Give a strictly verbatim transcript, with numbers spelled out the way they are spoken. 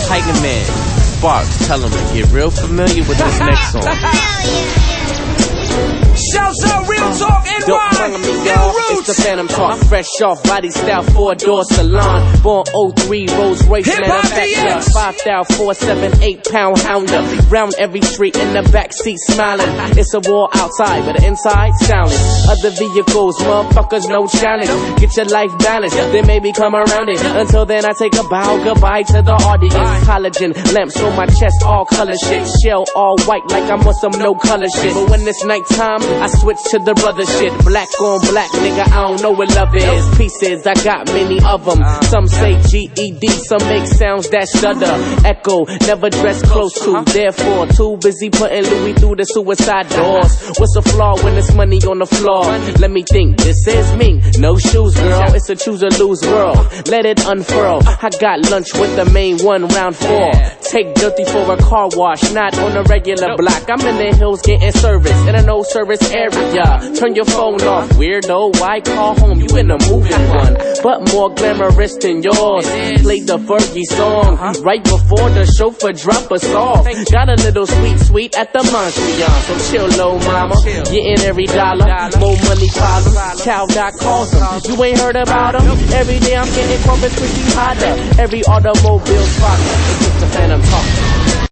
Tiger Man, Sparks, tell him to get real familiar with this next song. Shouts out Real Talk and Don't follow me, y'all. It's the Phantom Talk. Fresh off body style, four door salon. Born oh three, Rolls Royce manufacturer. Five thou, four, seven, eight pound hounder. Round every street in the backseat smiling. It's a war outside, but the inside silent. Other vehicles, motherfuckers, no challenge. Get your life balanced, then maybe come around it. Until then, I take a bow, goodbye to the audience. Halogen lamps on my chest, all color shit. Shell all white like I'm on some no color shit. But when it's nighttime, I switch to the brother shit. Black on black, nigga, I don't know what love is. Pieces, I got many of them. Some say G E D, some make sounds that shudder. Echo, never dress close to. Therefore, too busy putting Louis through the suicide doors. What's the flaw when it's money on the floor? Let me think, this is me. No shoes, girl, it's a choose or lose world. Let it unfurl. I got lunch with the main one, round four. Take dirty for a car wash, not on a regular block. I'm in the hills getting service in a no service area. Turn your phone off, weirdo. Why call home? You in a movie one, but more glamorous than yours. Play the Fergie song right before the chauffeur drop us off. Got a little sweet, sweet at the Montreal. So chill, low mama. Getting every dollar, more money problems. Cow dot calls them. You ain't heard about them? Every day I'm getting Corpus Christi hotter. Every automobile spot. It's just a Phantom Talk.